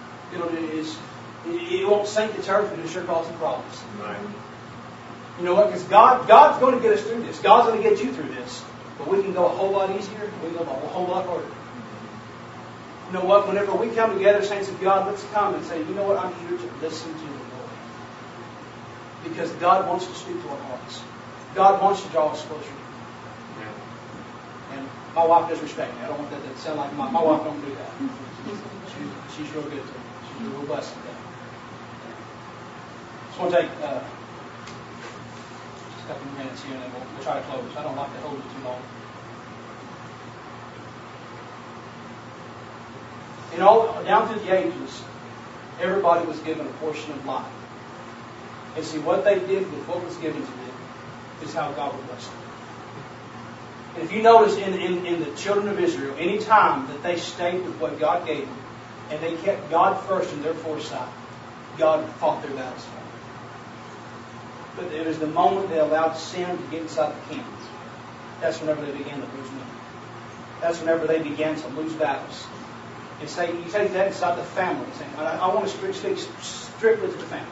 It won't sink the church, but it sure cause some problems. Right. You know what? Because God's going to get us through this. God's going to get you through this. But we can go a whole lot easier. We can go a whole lot harder. You know what? Whenever we come together, saints of God, let's come and say, you know what? I'm here to listen to the Lord. Because God wants to speak to our hearts. God wants to draw us closer to Him. And my wife does respect me. I don't want that to sound like my wife don't do that. She's real good to me. She's real blessed to me. Just want to take a couple of minutes here, and then we'll try to close. I don't like to hold it too long. Down through the ages, everybody was given a portion of life. And see, what they did with what was given to them is how God would bless them. And if you notice in the children of Israel, any time that they stayed with what God gave them, and they kept God first in their foresight, God fought their battles for them. But it was the moment they allowed sin to get inside the camp. That's whenever they began to lose men. That's whenever they began to lose battles. And say, you take that inside the family. Saying, I want to speak strictly to the family.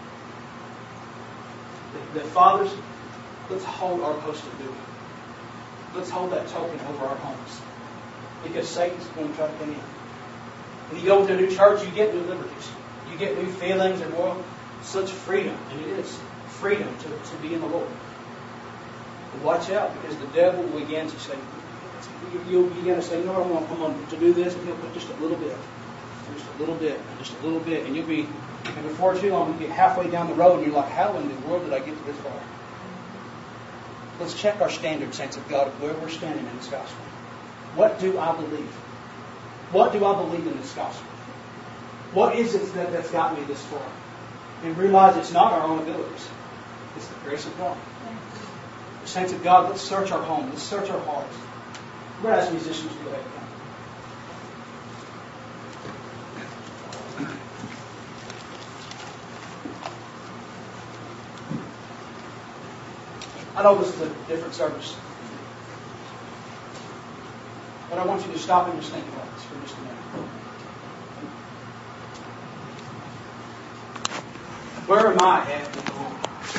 The fathers, let's hold our post of duty. Let's hold that token over our homes. Because Satan's going to try to come in. When you go into a new church, you get new liberties. You get new feelings and more such freedom, and it is freedom to be in the Lord. But watch out, because the devil will begin to say, you'll begin to say, no, I'm going to do this, and he'll put just a little bit, just a little bit, just a little bit, and before too long, you'll get halfway down the road, and you're like, how in the world did I get to this far? Let's check our standards, saints of God, of where we're standing in this gospel. What do I believe? What do I believe in this gospel? What is it that's got me this far? And realize it's not our own abilities. It's the grace of God. The saints of God, let's search our home. Let's search our hearts. We're going to ask musicians to go ahead and come. I know this is a different service, but I want you to stop and just think about this for just a minute. Where am I at with the Lord?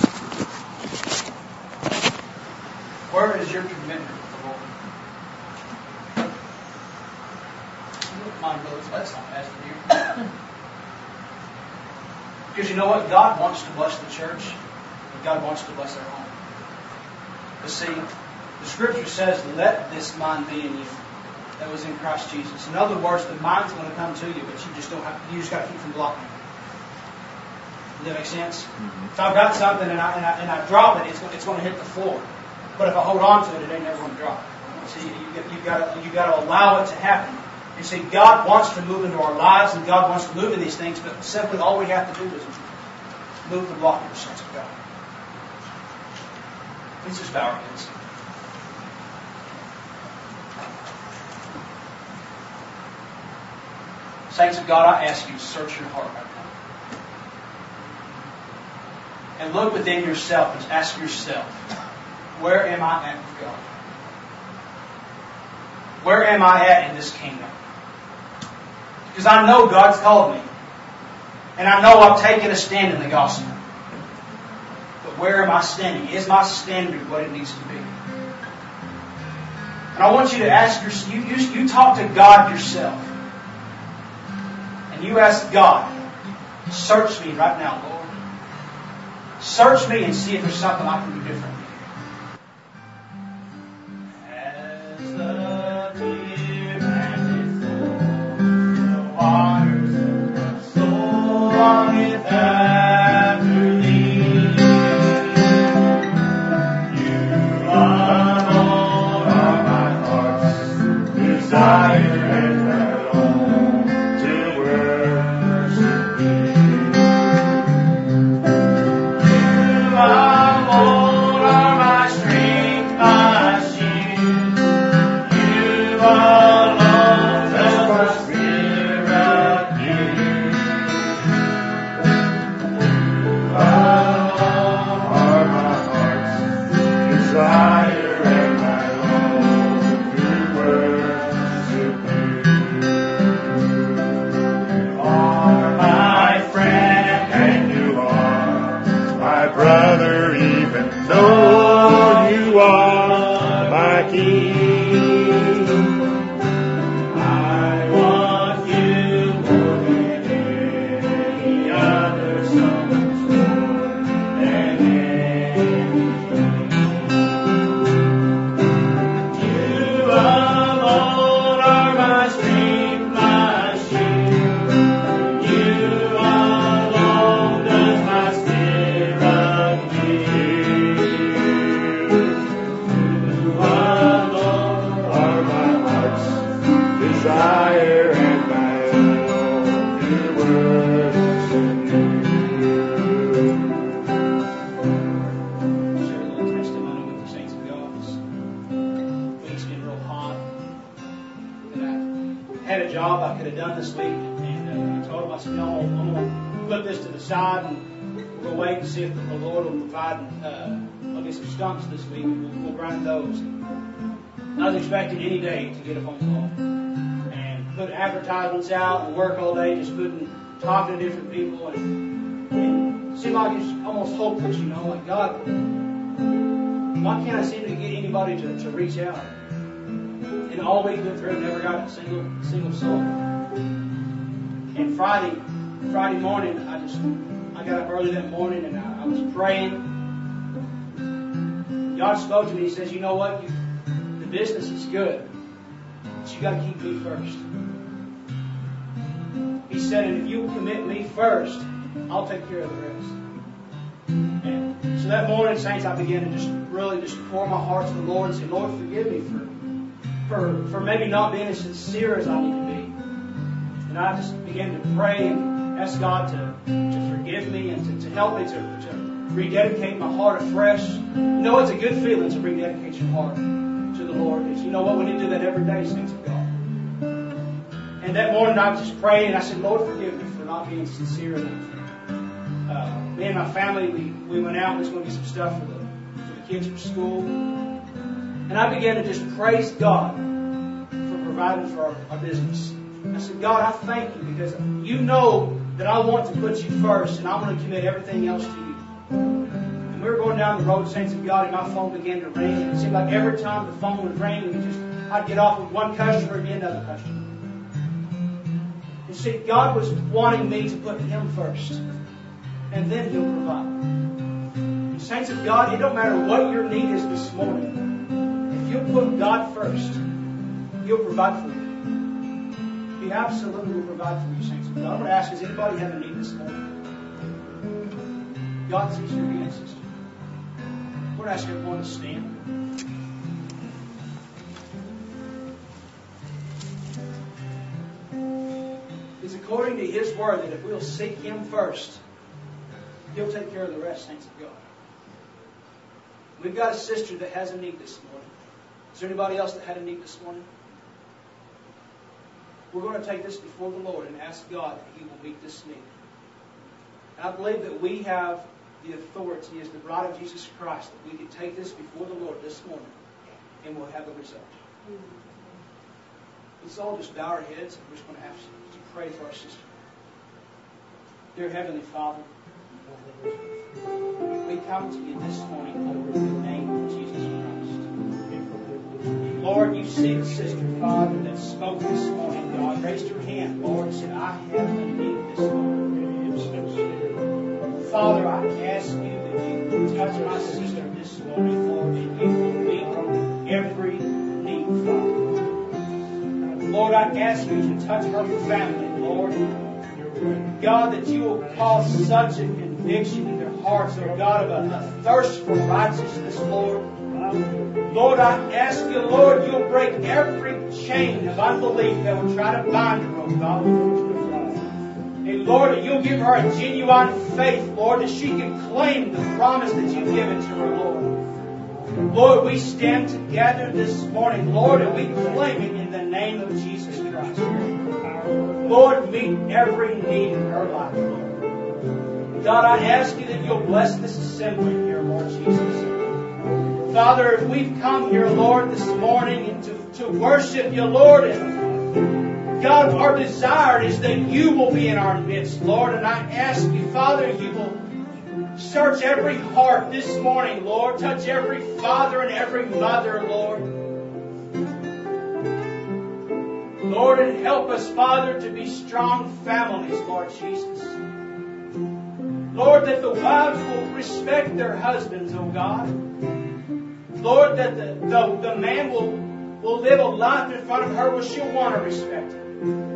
Where is your commitment with the Lord? You don't mind those. That's not asking you. Because you know what? God wants to bless the church, and God wants to bless our home. But see, the Scripture says, let this mind be in you that was in Christ Jesus. In other words, the mind's going to come to you, but you just got to keep from blocking it. Does that make sense? Mm-hmm. If I've got something and I drop it, it's going to hit the floor. But if I hold on to it, it ain't never going to drop. See, you've got to allow it to happen. You see, God wants to move into our lives, and God wants to move in these things, but simply all we have to do is move the blockage, saints of God. Let's just bow our heads. Saints of God, I ask you to search your heart right now. And look within yourself and ask yourself, where am I at with God? Where am I at in this kingdom? Because I know God's called me. And I know I've taken a stand in the gospel. But where am I standing? Is my standard what it needs to be? And I want you to ask yourself, you talk to God yourself. And you ask God, search me right now, Lord. Search me and see if there's something I can do differently. As the deer panteth for the waters of my soul, longeth after thee. You alone are my heart's desire and my own to worship thee. You alone are my strength, my shield. You alone does my spirit give. You alone are my heart's desire and my own to worship you. You are my friend and you are my brother, even though you are my king. I want you more than any other, so much more than anything. You alone are my strength, my shield. You alone does my spirit give. You alone are my heart's desire and my own to worship you. Share a little testimony with the saints of God. This week's been real hot. And I had a job I could have done this week, and I told him, I said, no, I'm going to put this to the side, and we'll wait and see if the Lord will provide. I'll get some stumps this week, and we'll grind those. I was expecting any day to get a phone call. And put advertisements out and work all day, just talking to different people. And it seemed like it's almost hopeless, like, God, why can't I seem to get anybody to reach out? all week went through, never got a single soul. And Friday, Friday morning, I got up early that morning and I was praying. God spoke to me. He says, you know what? The business is good, but you got to keep me first. He said, and if you commit me first, I'll take care of the rest. And so that morning, saints, I began to just pour my heart to the Lord and say, Lord, forgive me for maybe not being as sincere as I need to be. And I just began to pray and ask God to forgive me and to help me to rededicate my heart afresh. You know, it's a good feeling to rededicate your heart to the Lord. Because you know what? We need to do that every day, saints of God. And that morning I was just praying and I said, Lord, forgive me for not being sincere enough. Me and my family, we went out and was going to get some stuff for the kids from school. And I began to just praise God for providing for our business. I said, God, I thank you because you know that I want to put you first and I want to commit everything else to you. And we were going down the road, saints of God, and my phone began to ring. And it seemed like every time the phone would ring, I'd get off with one customer and get another customer. You see, God was wanting me to put Him first. And then He'll provide. And saints of God, it don't matter what your need is this morning. If you'll put God first, He'll provide for you. He absolutely will provide for you, saints of God. I'm going to ask, does anybody have a need this morning? God sees your hand, sister. I'm going to ask everyone to stand. It's according to His Word that if we'll seek Him first, He'll take care of the rest, saints of God. We've got a sister that has a need this morning. Is there anybody else that had a need this morning? We're going to take this before the Lord and ask God that He will meet this need. And I believe that we have the authority as the bride of Jesus Christ that we can take this before the Lord this morning and we'll have the result. Let's all just bow our heads and we're just going to have to pray for our sister. Dear Heavenly Father, we come to you this morning, Lord, in the name of Jesus Christ. Lord, you see the sister, Father, that spoke this morning, God, raised her hand, Lord, and said, I have a need this morning. Father, I ask you that you will touch my sister this morning, Lord, and you will meet every need, Father. Lord, I ask you to touch her family, Lord. God, that you will cause such a conviction in their hearts, oh God, of a thirst for righteousness, Lord. Lord, I ask you, Lord, you'll break every chain of unbelief that will try to bind her, oh God. And Lord, that you'll give her a genuine faith, Lord, that she can claim the promise that you've given to her, Lord. Lord, we stand together this morning, Lord, and we claim it in the name of Jesus Christ. Lord, meet every need in her life, Lord. God, I ask you that you'll bless this assembly here, Lord Jesus. Father, if we've come here, Lord, this morning and to worship you, Lord, and God, our desire is that you will be in our midst, Lord, and I ask you, Father, you will search every heart this morning, Lord. Touch every father and every mother, Lord. Lord, and help us, Father, to be strong families, Lord Jesus. Lord, that the wives will respect their husbands, oh God. Lord, that the man will live a life in front of her where she'll want to respect him.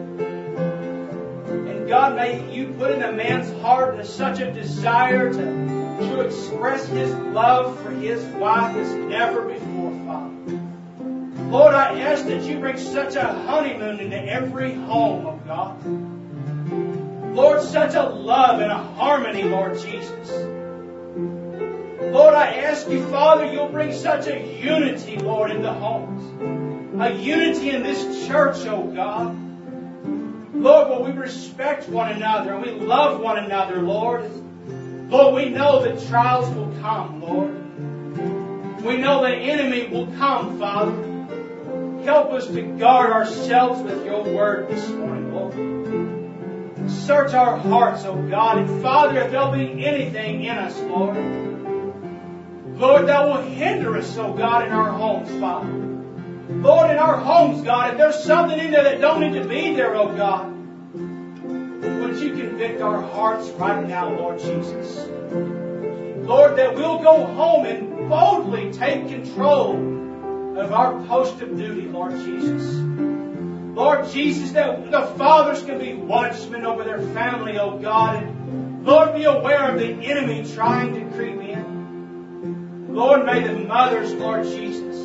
And God, may you put in a man's heart such a desire to express his love for his wife as never before, Father. Lord, I ask that you bring such a honeymoon into every home, oh God. Lord, such a love and a harmony, Lord Jesus. Lord, I ask you, Father, you'll bring such a unity, Lord, in the homes. A unity in this church, oh God. Lord, will we respect one another and we love one another, Lord. Lord, we know that trials will come, Lord. We know the enemy will come, Father. Help us to guard ourselves with your word this morning, Lord. Search our hearts, oh God. And Father, if there'll be anything in us, Lord, Lord, that will hinder us, oh God, in our homes, Father. Lord, in our homes, God, if there's something in there that don't need to be there, oh God, would you convict our hearts right now, Lord Jesus. Lord, that we'll go home and boldly take control of our post of duty, Lord Jesus. Lord Jesus, that the fathers can be watchmen over their family, oh God, and Lord, be aware of the enemy trying to creep in. Lord, may the mothers, Lord Jesus,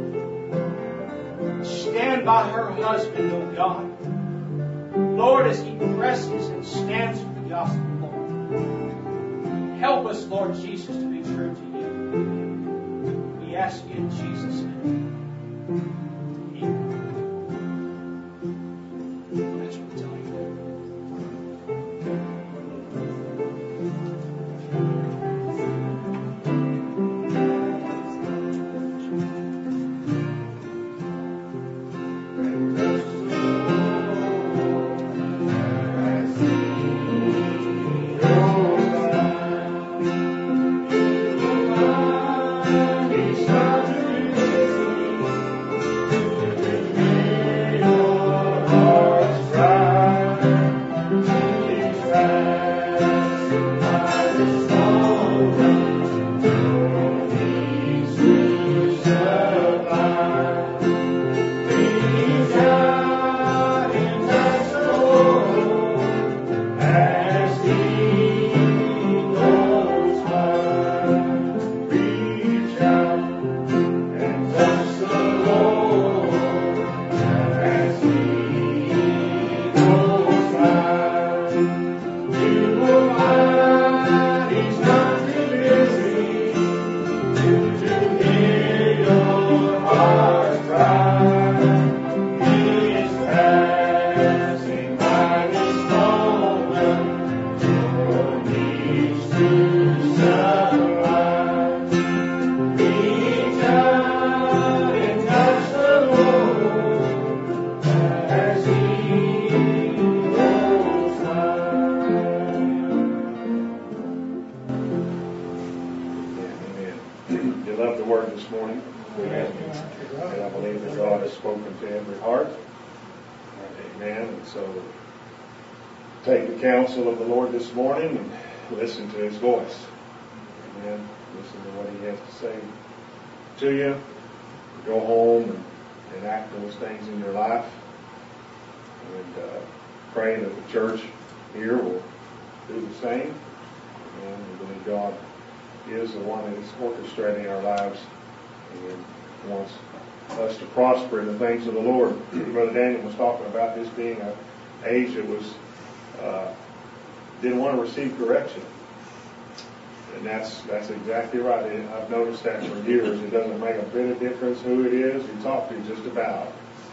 stand by her husband, oh God. Lord, as he presses and stands for the gospel, Lord. Help us, Lord Jesus, to be true to you. We ask you in Jesus' name. Amen. That's what I'm telling you. Counsel of the Lord this morning and listen to His voice. Amen. Listen to what He has to say to you. Go home and enact those things in your life. And pray that the church here will do the same. And we believe God is the one that is orchestrating our lives and wants us to prosper in the things of the Lord. Brother Daniel was talking about this being an age that was didn't want to receive correction. And that's exactly right. I've noticed that for years. It doesn't make a bit of difference who it is you talk to just about.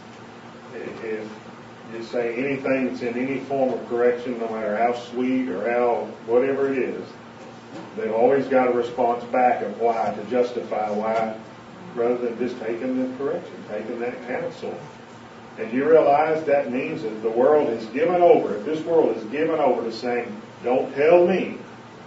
If you say anything that's in any form of correction, no matter how sweet or how whatever it is, they've always got a response back of why, to justify why, rather than just taking the correction, taking that counsel. And you realize that means that the world has given over. If this world is given over to saying, don't tell me,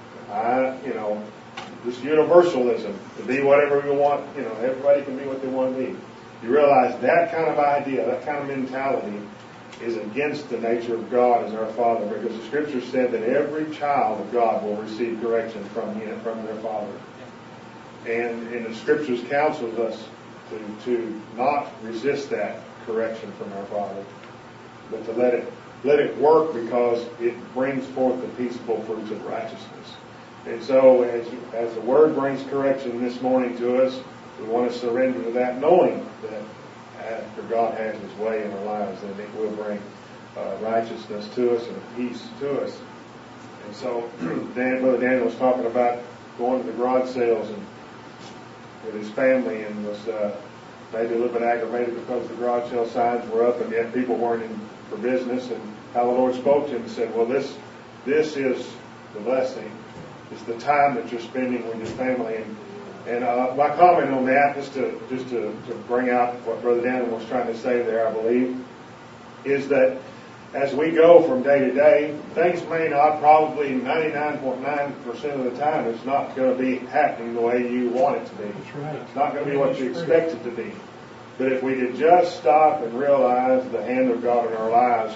this universalism, to be whatever we want, everybody can be what they want to be. You realize that kind of idea, that kind of mentality is against the nature of God as our Father, because the Scripture said that every child of God will receive correction from their Father. And the Scriptures counsels us to not resist that correction from our Father, but to let it work, because it brings forth the peaceable fruits of righteousness. And so as the Word brings correction this morning to us, we want to surrender to that, knowing that after God has His way in our lives, then it will bring righteousness to us and peace to us. And so Brother Daniel was talking about going to the garage sales and with his family, and was maybe a little bit aggravated because the garage sale signs were up and yet people weren't in for business, and how the Lord spoke to him and said, well, this is the blessing. It's the time that you're spending with your family. And my comment on that, just to bring out what Brother Daniel was trying to say there, I believe, is that as we go from day to day, things may not, probably 99.9% of the time, it's not going to be happening the way you want it to be. That's right. It's not going to be what you expect it to be. But if we could just stop and realize the hand of God in our lives,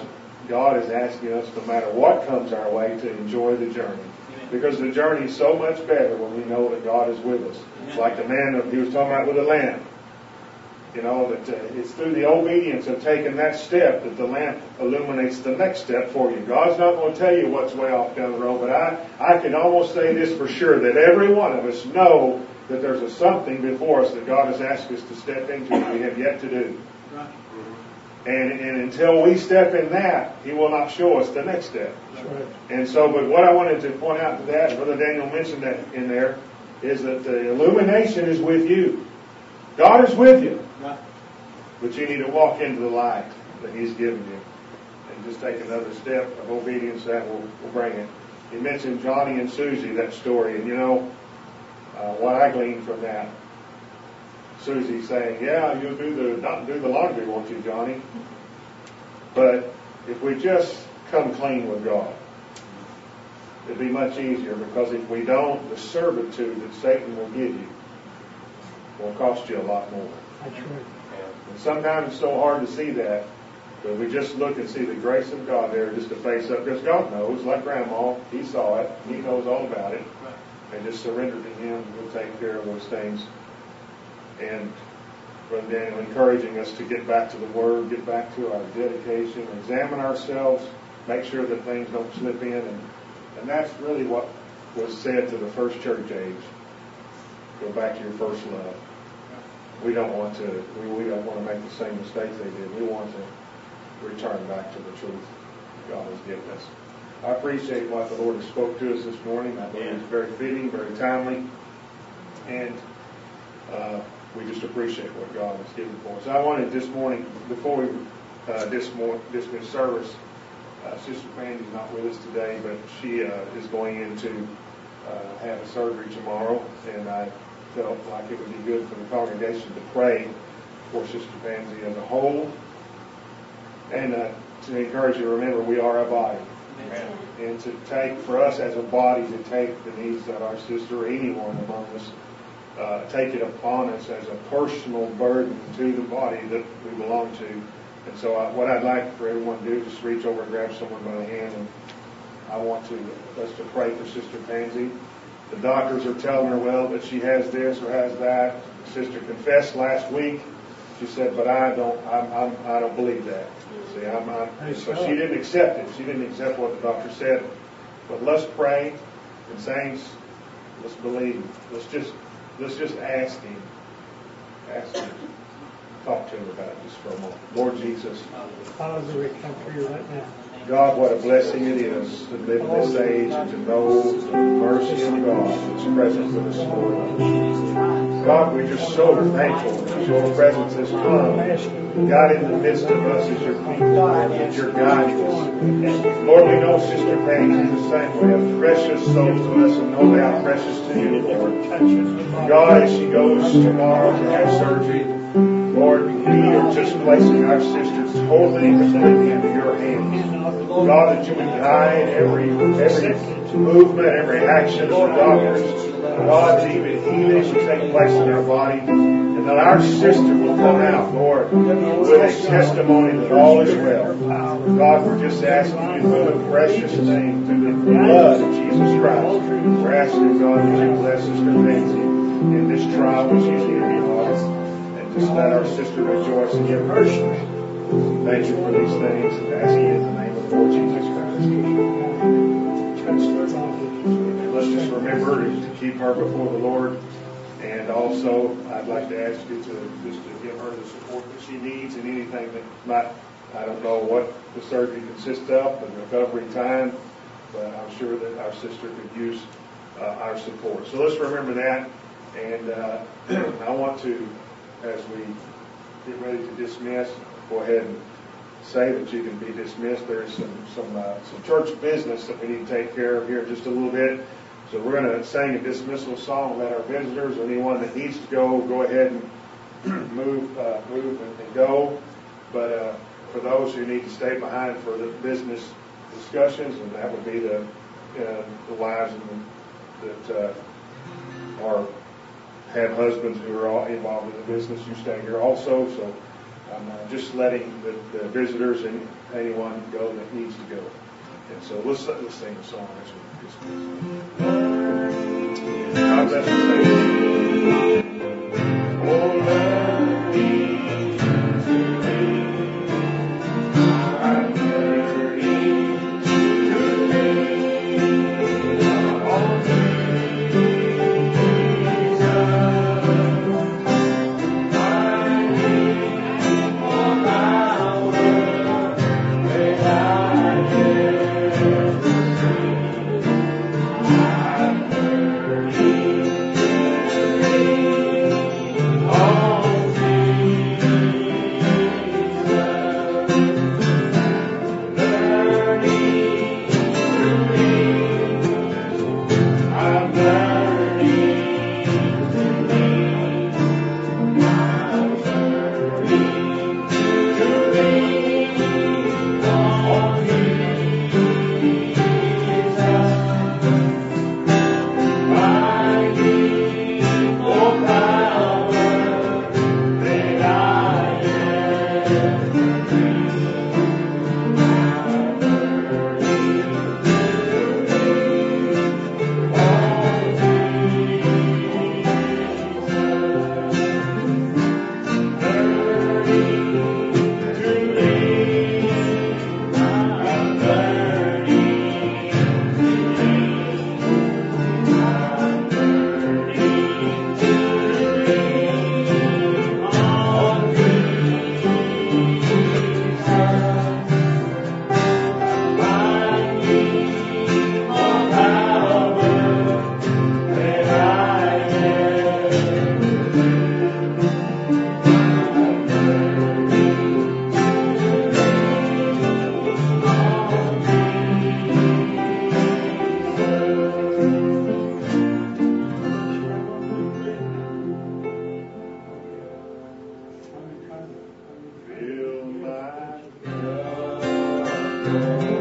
God is asking us, no matter what comes our way, to enjoy the journey. Because the journey is so much better when we know that God is with us. It's like the man he was talking about with the lamp. You know, that it's through the obedience of taking that step that the lamp illuminates the next step for you. God's not going to tell you what's way off down the road, but I can almost say this for sure, that every one of us know that there's something before us that God has asked us to step into that we have yet to do. Right. And until we step in that, He will not show us the next step. Right. And so, but what I wanted to point out to that, and Brother Daniel mentioned that in there, is that the illumination is with you. God is with you. Right. But you need to walk into the light that He's given you. And just take another step of obedience that will bring it. He mentioned Johnny and Susie, that story. And you know, what I gleaned from that, Susie saying, yeah, you'll not do the laundry, won't you, Johnny? But if we just come clean with God, it'd be much easier, because if we don't, the servitude that Satan will give you will cost you a lot more. That's right. And sometimes it's so hard to see that, but we just look and see the grace of God there just to face up, because God knows, like Grandma, He saw it, He knows all about it, and just surrender to Him. He'll take care of those things. And Brother Daniel encouraging us to get back to the Word, get back to our dedication, examine ourselves, make sure that things don't slip in, and that's really what was said to the first church age. Go back to your first love. We don't want to make the same mistakes they did. We want to return back to the truth God has given us. I appreciate what the Lord has spoke to us this morning. I believe it's very fitting, very timely, and we just appreciate what God has given for us. I wanted this morning, before we dismiss service, Sister Pandy's not with us today, but she is going in to have a surgery tomorrow, and I felt like it would be good for the congregation to pray for Sister Pansy as a whole, and to encourage you to remember we are a body. Amen. And to take, for us as a body, to take the needs of our sister or anyone among us, take it upon us as a personal burden to the body that we belong to. And so what I'd like for everyone to do is just reach over and grab someone by the hand, and I want us to pray for Sister Pansy. The doctors are telling her, well, that she has this or has that. The sister confessed last week. She said, but I don't believe that. See, so she didn't accept it. She didn't accept what the doctor said. But let's pray, and saints, let's believe. Let's just ask Him. Ask Him. Talk to Him about it just for a moment. Lord Jesus. Father, we come to You right now. God, what a blessing it is to live in this age and to know the mercy of God that's present with us, Lord. God, we're just so thankful that Your presence has come. God, in the midst of us as Your people, Lord, that You're guiding us. Lord, we know Sister Pansy is the same way, a precious soul to us, and no doubt precious to You, Lord. God, as she goes tomorrow to have surgery, Lord, we are just placing our sister totally and completely into Your hands. God, that You would guide every movement, every action of the doctors. God, that even healing should take place in our body. And that our sister will come out, Lord, with a testimony that all is well. God, we're just asking You in the precious name, through the blood of Jesus Christ. We're asking, God, that You bless Sister Pansy in this trial which she's in, God. Just let our sister rejoice in Your mercy. Thank You for these things, and ask it in the name of the Lord Jesus Christ. And let's just remember to keep her before the Lord. And also, I'd like to ask you to give her the support that she needs, and anything that might, I don't know what the surgery consists of, the recovery time, but I'm sure that our sister could use our support. So let's remember that. And I want to, as we get ready to dismiss, go ahead and say that you can be dismissed. There's some church business that we need to take care of here in just a little bit. So we're going to sing a dismissal song. Let our visitors or anyone that needs to go ahead and move and go. But for those who need to stay behind for the business discussions, and that would be the wives that have husbands who are all involved in the business, you stay here also. So I'm just letting the visitors and anyone go that needs to go. And so let's sing a song as we dismiss. God bless you. Oh, love me today. I'm yearning to lay all Fill my cup.